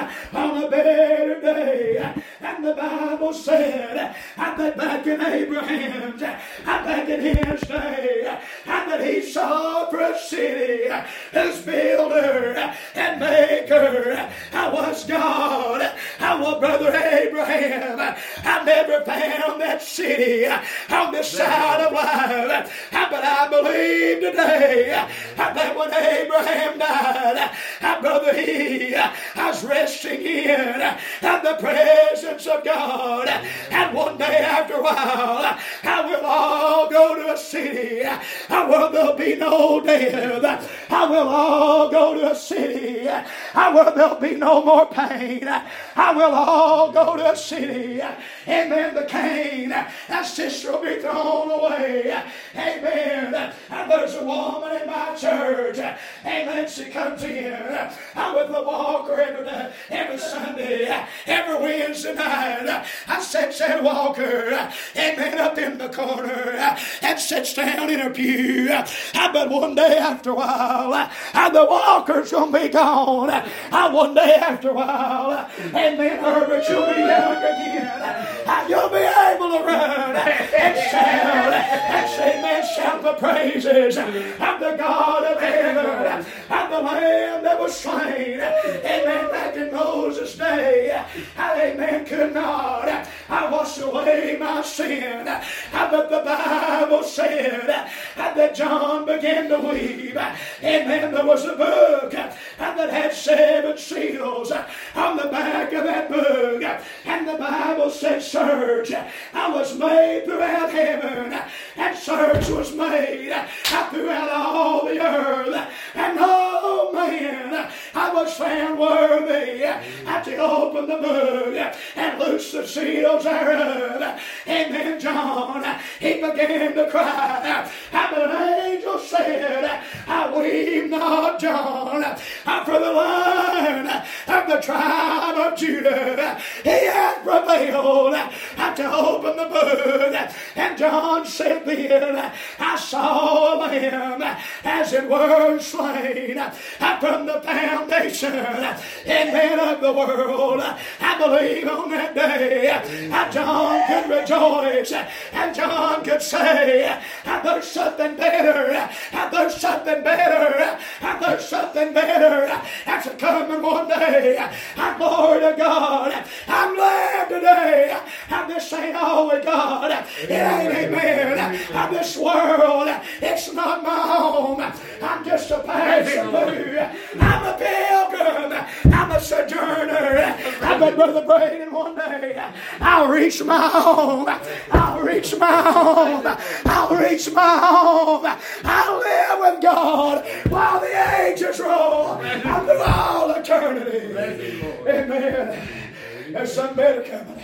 on a better day. And the Bible said that back in Abraham's, back in his day, that he saw for a city whose builder and maker was God. Well, Brother Abraham, I never found that city on the side of life, but I believe today that when Abraham died, brother, he was resting in the presence of God. And one day after a while, we'll all go to a city where there'll be no death. We'll all go to a city where there'll be no more pain. We'll all go to a city, amen, the cane, sister will be thrown away, amen. There's a woman in my church, amen, she comes in with a walker every Sunday, every Wednesday night. I sits that walker, amen, up in the corner, and sits down in her pew. But one day after a while, the walker's going to be gone. One day after a while, amen, Herbert, you'll be young again. You'll be able to run and shout and say, man, shout the praises of the God of heaven, of the Lamb that was slain. Amen. Back in Moses' day, amen, could not wash away my sin. But the Bible said that John began to weep. Amen. There was a book that had 7 seals on the back of that book. And the Bible said, search was made throughout heaven, and search was made throughout all the earth. And no man I was found worthy to open the book and loose the seals thereof. Amen. John, he began to cry. But an angel said, weep not, John, for the Lion of the tribe of Judah, he hath prevailed to open the book. And John said then, I saw a lamb as it were slain from the foundation, amen, of the world. I believe on that day John could rejoice, and John could say, there's something better, there's something better, there's something better that's coming one day. Glory to God. I'm glad today. This ain't all we got. It ain't, amen. This world, it's not my home. I'm just a passer through. I'm a pilgrim. I'm a sojourner. But Brother Braden, one day I'll reach my home. I'll reach my home. I'll reach my home. I'll live with God while the ages roll. I'm through all eternity. Amen. There's something better coming.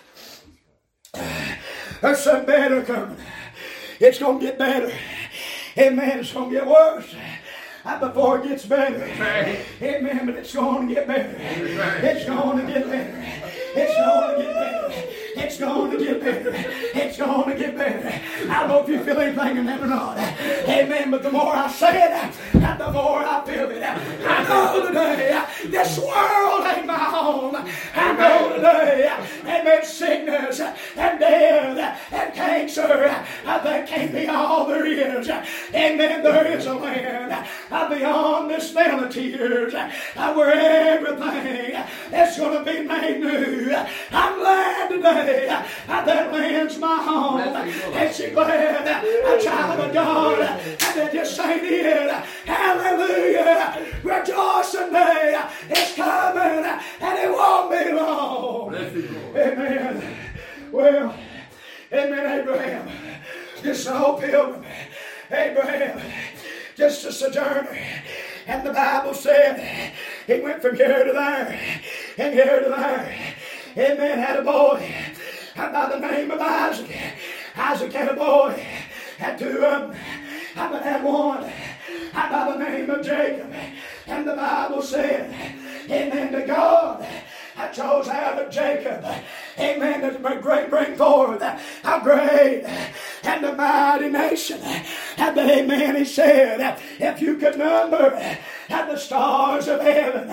There's something better coming. It's going to get better. Amen. It's going to get worse before it gets better. Amen. But it's going to get better. It's going to get better. It's going to get better. It's going to get better. It's going to get better. I don't know if you feel anything in that or not. Amen. But the more I say it, the more I feel it. I know today this world ain't my home. I know today, amen, sickness and death and cancer, that can't be all there is. Amen. There is a land beyond this vale of tears where everything is going to be made new. I'm glad today that land's my home. Ain't you glad, a child of God, that just ain't it? Hallelujah. Rejoicing day is coming, and it won't be long. Amen. Well, amen, Abraham, just an old pilgrim. Abraham, just a sojourner. And the Bible said he went from here to there and here to there. Amen. Had a boy by the name of Isaac. Isaac had a boy, had 2 of them. But had one by the name of Jacob. And the Bible said, amen, to God I chose out of Jacob, amen, to bring forth a great and a mighty nation. And amen, he said, if you could number the stars of heaven,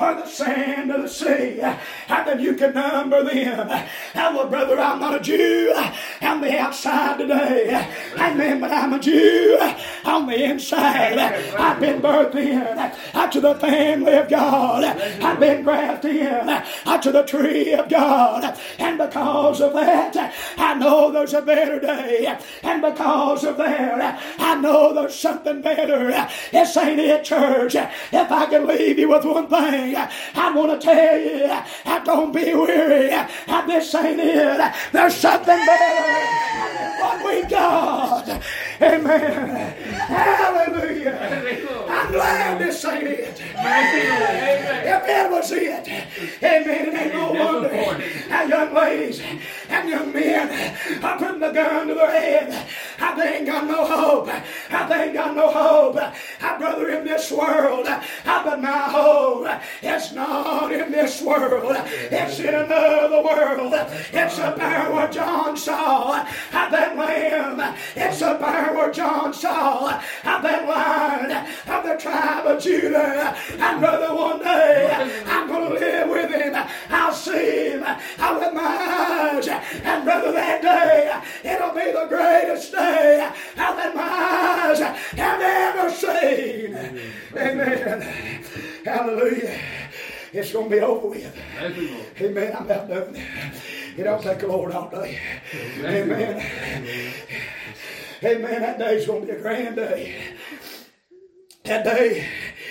or the sand of the sea, and then you can number them. And well, brother, I'm not a Jew on the outside today. Amen, but I'm a Jew on the inside. I've been birthed in to the family of God. I've been grafted in to the tree of God. And because of that, I know there's a better day. And because of that, I know there's something better. This ain't it, church. If I can leave you with one thing, I want to tell you, don't be weary. This ain't it. There's something better than what we got. Amen. Hallelujah. I'm glad this ain't it. If it was it, amen, it ain't no wonder how young ladies and young men are putting the gun to their head. They ain't got no hope. They ain't got no hope. Brother, in this world, but my hope is not in this world. It's in another world. It's up there where John saw that lamb. It's up there where John saw that lion of the tribe of Judah. And brother, one day I'm going to live with him. I'll see him with my eyes. And brother, that day it'll be the greatest day that my eyes have ever seen. Amen. Hallelujah. It's going to be over with. Amen. I'm about done. It don't take the Lord all day. Amen. Amen. That day's going to be a grand day. That day.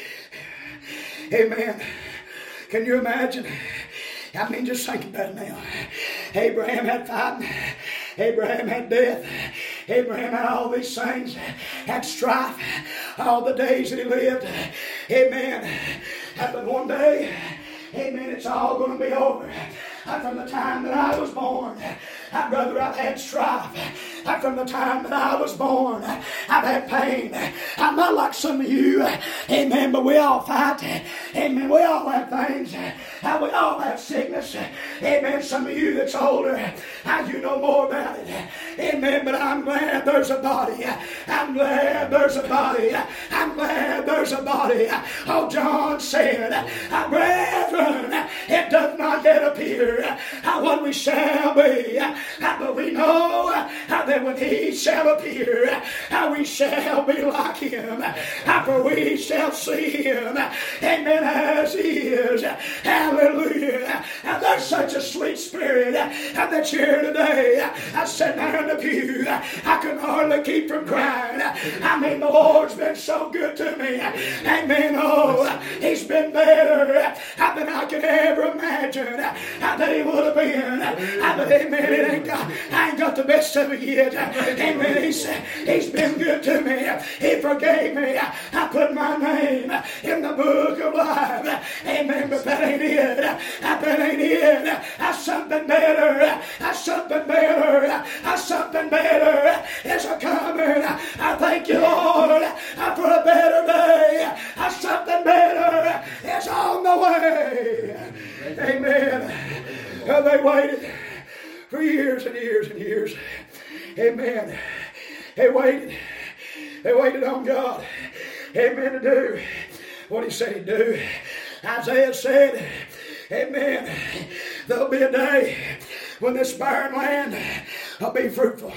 Amen. Can you imagine? I mean, just think about it now. Abraham had fighting. Abraham had death. Abraham had all these things. Had strife. All the days that he lived. Amen. But one day, amen, it's all going to be over. From the time that I was born, brother, I've had strife. From the time that I was born, I've had pain. I'm not like some of you, amen, but we all fight. Amen, we all have things. We all have sickness. Amen, some of you that's older, you know more about it. Amen, but I'm glad there's a body. I'm glad there's a body. I'm glad there's a body. Oh, John said, brethren, it does not yet appear what we shall be, but we know that when he shall appear, we shall be like him, for we shall see him, amen, as he is. Hallelujah. There's such a sweet spirit that's here today. I sat there in the pew. I can hardly keep from crying. I mean, the Lord's been so good to me. Amen. Oh, he's been better than I could ever imagine that he would have been. But amen, I ain't got the best of it yet. Amen. He's been good to me. He forgave me. I put my name in the book of life. Amen. But that ain't it. That ain't it. Something better. Something better. Something better is a coming. I thank you, Lord, for a better day. Something better is on the way. Amen. They waited for years and years and years. Amen. They waited on God. Amen. To do what he said he'd do. Isaiah said, amen, there'll be a day when this barren land will be fruitful.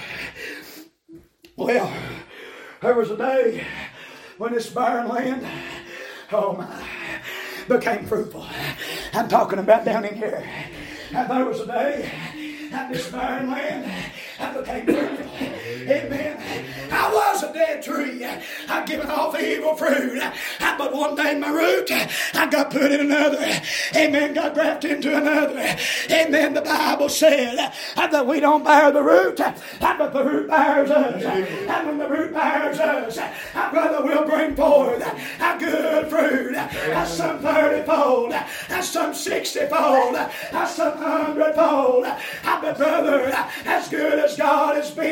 Well, there was a day when this barren land, oh my, became fruitful. I'm talking about down in here. And there was a day that this barren land became fruitful. Amen. I was a dead tree. I'd given off evil fruit. But one day my root, I got put in another. Amen. Got grafted into another. Amen. The Bible said that we don't bear the root, but the root bears us. And when the root bears us, our brother will bring forth a good fruit. Some 30-fold, some 60-fold, some 100-fold. But brother, as good as God has been,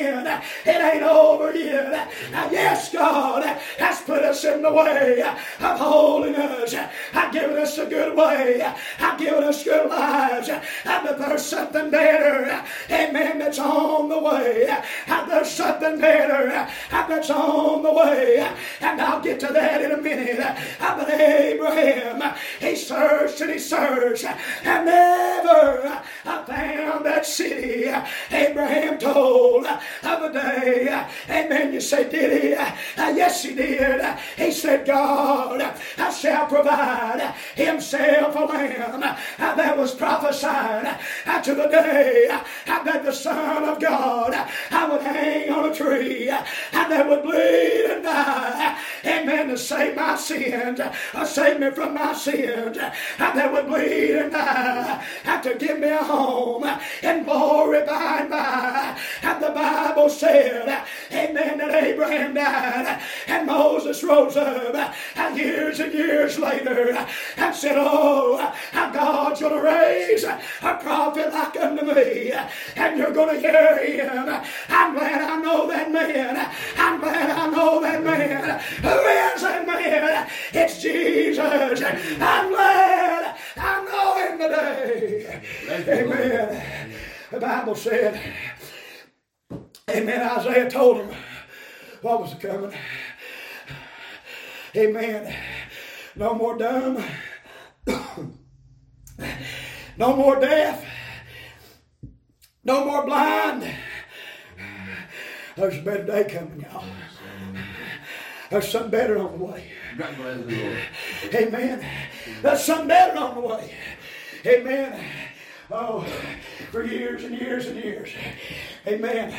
It ain't over yet. Yes, God has put us in the way of holiness. I've given us a good way. I've given us good lives. But there's something better. Amen. That's on the way. There's something better that's on the way. And I'll get to that in a minute. But Abraham, he searched and he searched and never found that city. Abraham told of a day. Amen. You say, did he? Yes, he did. He said, God shall provide himself a lamb that was prophesied to the day that the Son of God would hang on a tree and that would bleed and die. Amen. To save my sins, save me from my sins, that would bleed and die, to give me a home in glory by and by. And the Bible said, amen, that Abraham died and Moses rose up years and years later and said, oh, God's going to raise a prophet like unto me, and you're going to hear him. I'm glad I know that man. I'm glad I know that man. Who is that man? It's Jesus. I'm glad I know him today. Amen. The Bible said, amen, Isaiah told him what was coming. Amen. No more dumb. No more deaf. No more blind. There's a better day coming, y'all. There's something better on the way. Amen. There's something better on the way. Amen. Oh, for years and years and years. Amen.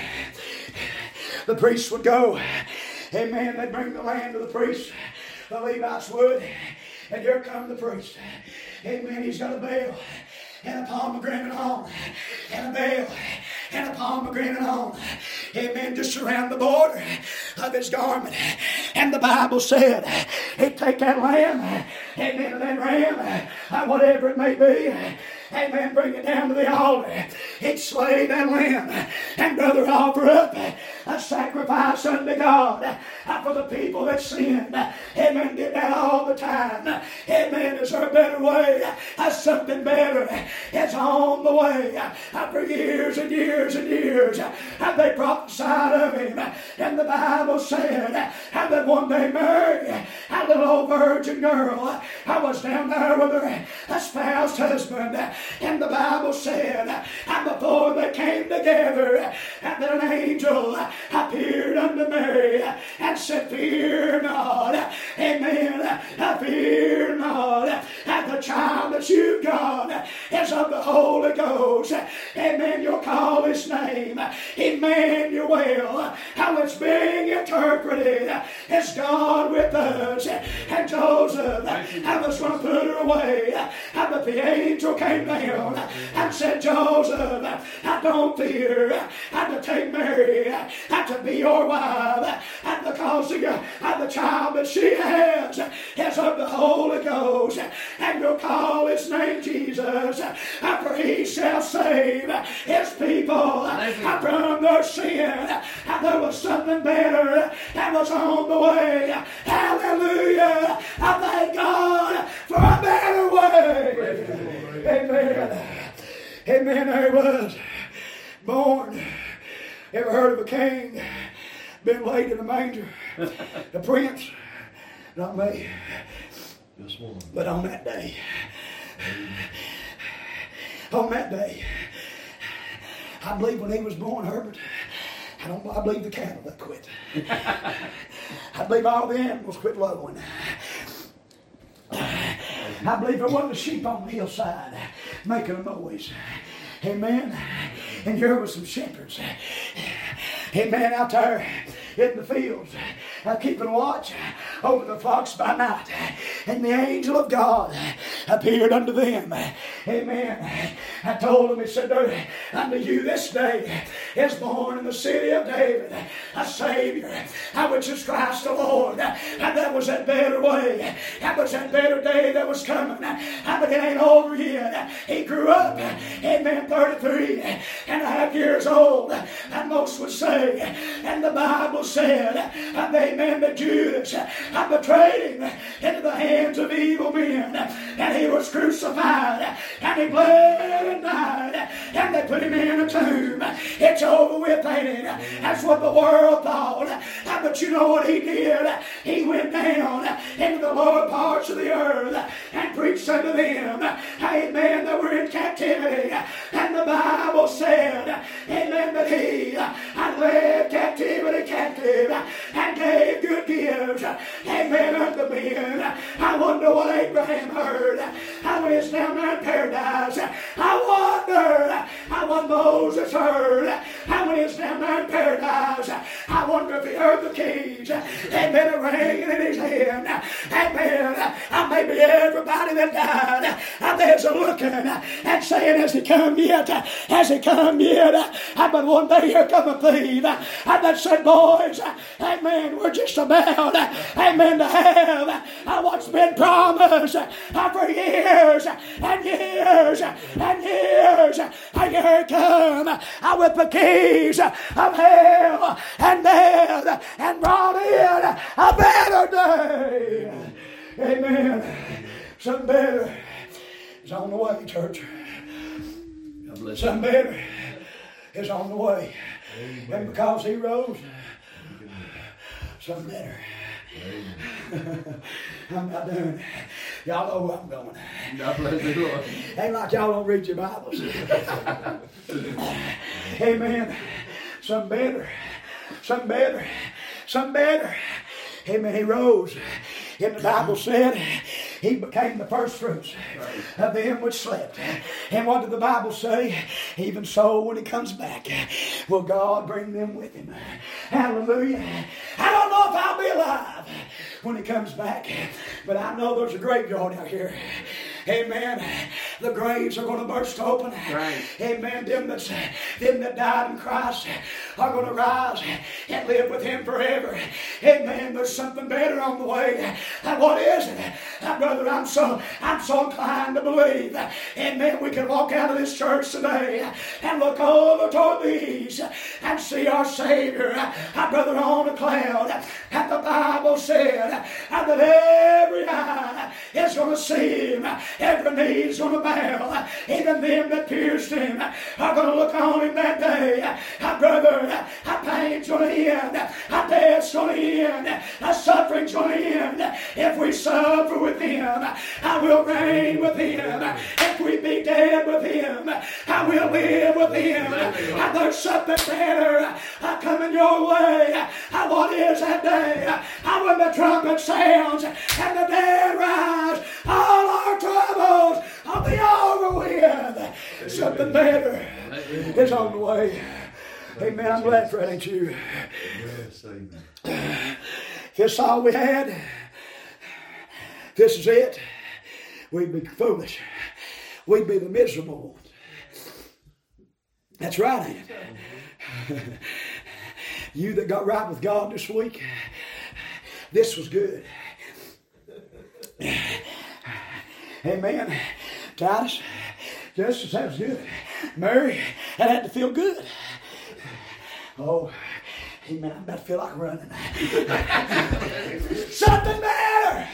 The priests would go. Amen. They'd bring the land to the priests. The Levites would. And here come the priest. Amen. He's got a bell and a pomegranate on. And a bell and a pomegranate on. Amen. Just around the border of his garment. And the Bible said, he'd take that lamb, amen, that ram, whatever it may be, amen, bring it down to the altar. He'd slay that lamb and brother offer up a sacrifice unto God for the people that sinned. Amen. Did that all the time. Amen. Is there a better way? Something better is on the way. For years and years and years, they prophesied of him. And the Bible said that one day Mary, a little old virgin girl, was down there with her espoused husband. And the Bible said, and before they came together, that an angel appeared unto Mary and said, fear not. Amen. Fear not. And the child that you've got is of the Holy Ghost. Amen. You'll call his name Emmanuel. How it's being interpreted as God with us. And Joseph, I was going to put her away. But the angel came down and said, Joseph, I don't fear to take Mary to be your wife. And because of the child that she has is of the Holy Ghost. And you'll call his name Jesus. For he shall save his people from their sin. And there was something better that was on the way. Hallelujah. I thank God for a better way. Amen. Amen. There he was, born. Ever heard of a king been laid in a manger? The prince? Not me. But on that day, I believe when he was born, Herbert, I believe the cattle that quit. I believe all the animals quit lowing. I believe there wasn't a sheep on the hillside making a noise. Amen. And here were some shepherds. Amen. Out there in the fields, keeping watch over the flocks by night. And the angel of God appeared unto them. Amen. I told them, he said, unto you this day is born in the city of David a Savior, which is Christ the Lord. And that was that better way. That was that better day that was coming. But it ain't over yet. he grew up, amen, 33.5 years old. And most would say, and the Bible said, and amen, that Judas betrayed him into the hands of evil men. And he was crucified, and he bled and died, and they put him in a tomb. It's over with, ain't it? That's what the world thought. But you know what he did? He went down into the lower parts of the earth and preached unto them, amen, that were in captivity. And the Bible said, amen, that he had led captivity captive and gave good gifts, amen, unto men. I wonder what Abraham heard when he's down there in paradise. I wonder what Moses heard when he's down there in paradise. I wonder if he heard the keys, amen, ringing in his hand. Amen. Maybe everybody that died, there's a looking and saying, has he come yet? Has he come yet? But one day here come a thief that said, boys, amen, we're just about, amen, to have what's been promised for years and years and years. And here he come with the keys of hell and death and brought in a better day. Amen. Something better is on the way, church. Something better is on the way. Amen. And because he rose, something better. I'm not done. Y'all know where I'm going. God bless you, Lord. Ain't like y'all don't read your Bibles. Amen. Something better. Something better. Something better. Amen. He rose. And the Bible said he became the first fruits of them which slept. And what did the Bible say? Even so, when he comes back, will God bring them with him? Hallelujah. I don't know if I'll be alive when he comes back, but I know there's a graveyard out here. Amen. The graves are going to burst open. Right. Amen. Them that died in Christ are going to rise and live with him forever. Amen. There's something better on the way. What is it? Brother, I'm so inclined to believe. Amen. We can walk out of this church today and look over toward the east and see our Savior, brother, on a cloud. And the Bible said that every eye is going to see him. Every knee is going to bow. Even them that pierced him are going to look on him that day. Brother, pain's going to end. Death's going to end. Suffering's going to end. If we suffer with him, I will reign with him. If we be dead with him, I will live with him. There's something better coming your way. What is that day? When the trumpet sounds and the dead rise, all our troubles will be over with. Something better is on the way. Amen. I'm glad for it, ain't you? If this is all we had, this is it, we'd be foolish. We'd be the miserable ones. That's right, ain't it? You that got right with God this week, this was good. Amen. Titus, Justice, that was good. Mary, that had to feel good. Oh, amen. I'm about to feel like running. Something better.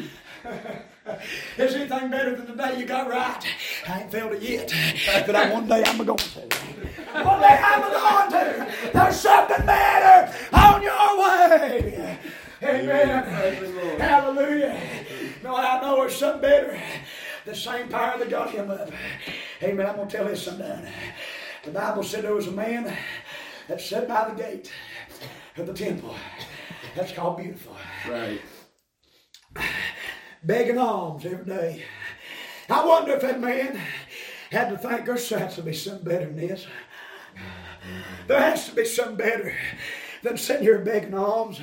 Is anything better than the day you got right? I ain't felt it yet, but one day I'm going to. One day I'm going to. There's something better on your way. Amen. Hallelujah. No, I know there's something better. The same power that got him up. Amen. I'm going to tell this sometime. The Bible said there was a man that sat by the gate of the temple. That's called Beautiful. Right. Begging alms every day. I wonder if that man had to think there's has to be something better than this. There has to be something better than sitting here begging alms.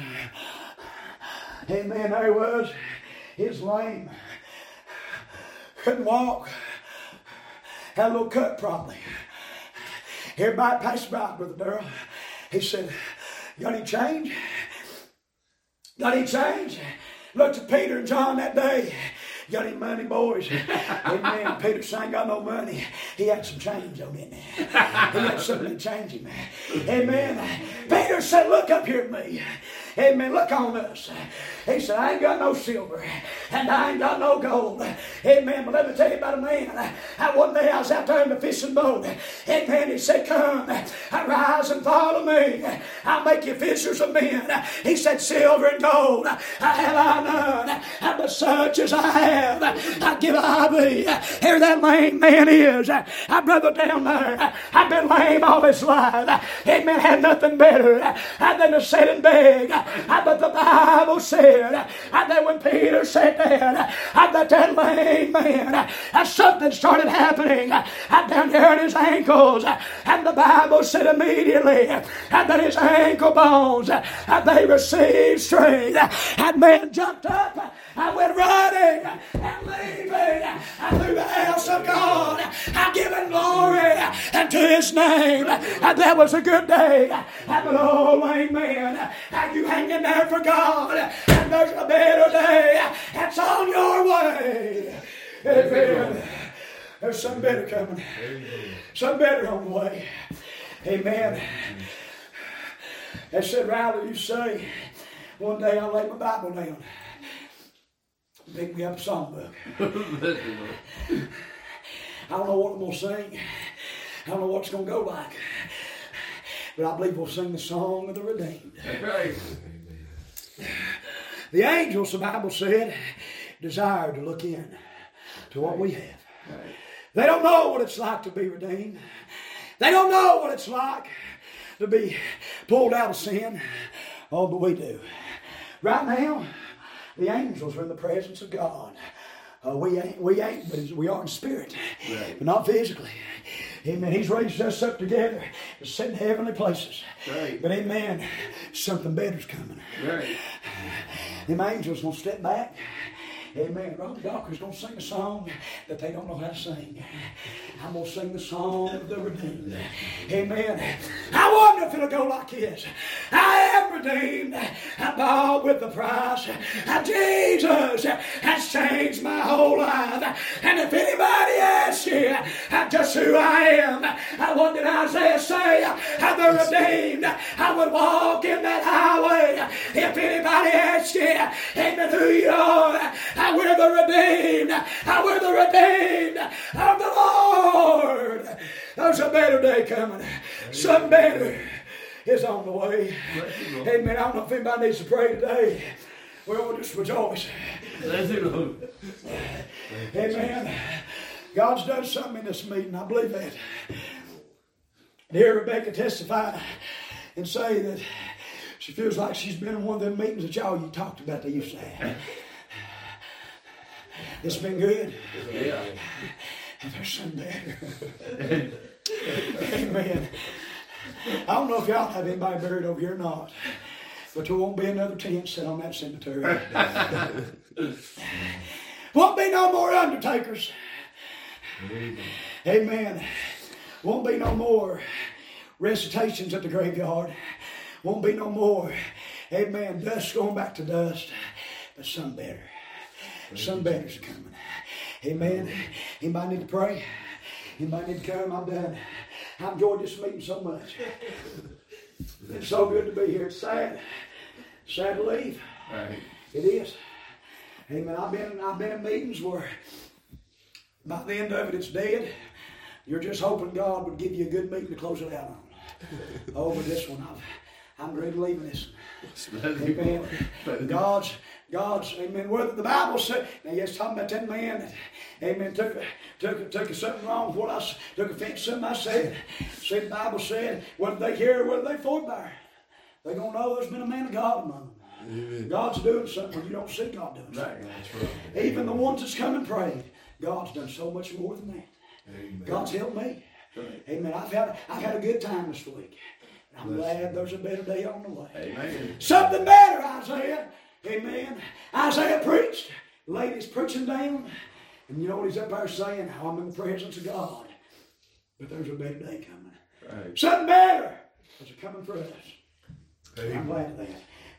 Amen. There he was. He was lame. Couldn't walk. Had a little cut probably. Everybody passed by, Brother Darrell. He said, got any change? Got any change? Looked at Peter and John that day. Got any money, boys? Amen. Peter said, I ain't got no money. He had some change on it. He had something to change him. Amen. Peter said, look up here at me. Amen. Look on us. He said, I ain't got no silver and I ain't got no gold. Amen. But let me tell you about a man. One day I was out there in the fishing boat. Amen. He said, come, arise and follow me. I'll make you fishers of men. He said, silver and gold have I none, but such as I have, I give I thee. Here that lame man is. I brother down there. I've been lame all his life. Amen. Had nothing better than to sit and beg. But the Bible said that when Peter sat down, that lame man, something started happening down there in his ankles. And the Bible said immediately that his ankle bones, they received strength. That man jumped up. I went running and leaving through the house of God. I give him glory and to his name. That was a good day. But oh, amen. You hanging there for God. And there's a better day that's on your way. Amen. There's some better coming. Some better on the way. Amen. They said, rather you say, one day I'll lay my Bible down. Pick me up a songbook. I don't know what I'm going to sing. I don't know what it's going to go like. But I believe we'll sing the song of the redeemed. Right. The angels, the Bible said, desire to look in to what we have. Right. They don't know what it's like to be redeemed. They don't know what it's like to be pulled out of sin. Oh, but we do. Right now, the angels are in the presence of God. We ain't, but we are in spirit, right, but not physically. Amen. He's raised us up together to sit in heavenly places. Right. But amen, something better's coming. Right. Them angels gonna step back. Amen. Robbie Docker's going to sing a song that they don't know how to sing. I'm going to sing the song of the redeemed. Amen. I wonder if it'll go like this. I am redeemed. I bought with the price. Jesus has changed my whole life. And if anybody asks you just who I am, what did Isaiah say? I'm the redeemed. I would walk in that highway. If anybody asks you, amen, who you are, we're the redeemed. We're the redeemed of the Lord. There's a better day coming. Some better is on the way. Amen. I don't know if anybody needs to pray today. We'll just rejoice. Amen. God's done something in this meeting. I believe that. To hear Rebecca testify and say that she feels like she's been in one of them meetings that y'all you talked about that you said. It's been good. Yeah. And there's some better. Amen. I don't know if y'all have anybody buried over here or not, but there won't be another tent set on that cemetery. Won't be no more undertakers. Amen. Won't be no more recitations at the graveyard. Won't be no more, amen, dust going back to dust. But some better. Some better's coming. Amen. Anybody need to pray? Anybody need to come? I'm done. I've enjoyed this meeting so much. It's so good to be here. It's sad. Sad to leave. Right. It is. Amen. I've been in meetings where by the end of it, it's dead. You're just hoping God would give you a good meeting to close it out on. Oh, but this one, I'm ready to leave this one. Amen. God's, amen. Whether the Bible said, now yes, talking about that man that, amen, took something wrong with what I took offense to something I said. Said the Bible said, whether they hear or whether they forbear, they're going to know there's been a man of God among them. Amen. God's doing something when you don't see God doing something. Right. Even the ones that's come and prayed, God's done so much more than that. Amen. God's helped me. Right. Amen. I've had a good time this week. I'm glad there's a better day on the way. Amen. Something better, Isaiah. Amen. Isaiah preached. Ladies preaching down. And you know what he's up there saying? I'm in the presence of God. But there's a better day coming. Right. Something better is coming for us. Amen. I'm glad of that.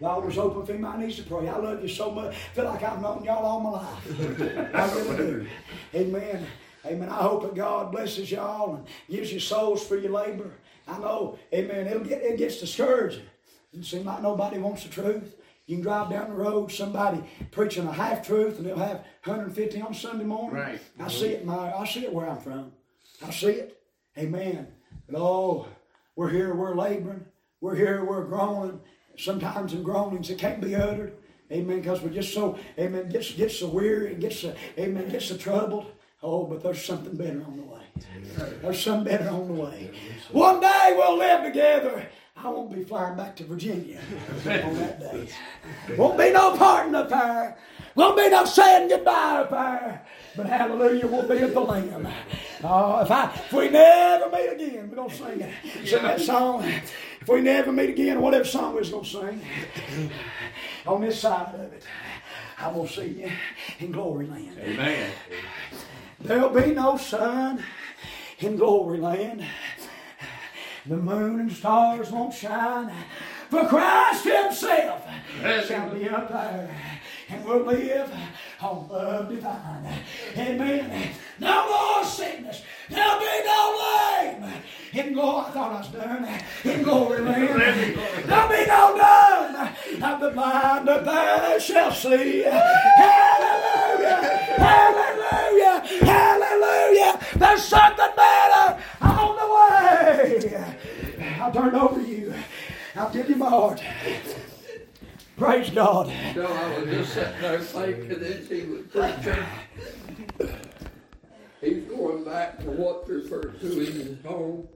The altar's open if anybody needs to pray. I love you so much. I feel like I've known y'all all my life. I really do. Amen. Amen. I hope that God blesses y'all and gives you souls for your labor. I know, amen, it gets discouraging. It seems like nobody wants the truth. You can drive down the road, somebody preaching a half-truth, and they'll have 150 on Sunday morning. Right. I see it where I'm from. I see it. Amen. But oh, we're here, we're laboring. We're here, we're groaning. Sometimes in groanings it can't be uttered. Amen. Because we're just so, amen, gets so weary and gets so troubled. Oh, but there's something better on the way. There's something better on the way. One day we'll live together. I won't be flying back to Virginia on that day. Won't be no parting up there. Won't be no saying goodbye up there. But hallelujah, we'll be at the Lamb. Oh, if we never meet again, we're going to sing it. Sing that song. If we never meet again, whatever song we're going to sing, on this side of it, I will see you in glory land. Amen. There'll be no sun in glory land. The moon and stars won't shine, for Christ himself shall be up there, and we'll live on love divine. Amen. No more sickness. There'll be no lame. In glory, I thought I was done. In glory land. There'll be no dumb. Not the blind up there shall see. Hallelujah. Hallelujah. Hallelujah. There's something better on the way. I'll turn it over to you. I'll give you my heart. Praise God. So I was just sitting there thinking as he was preaching, he's going back to what's referred to in his home.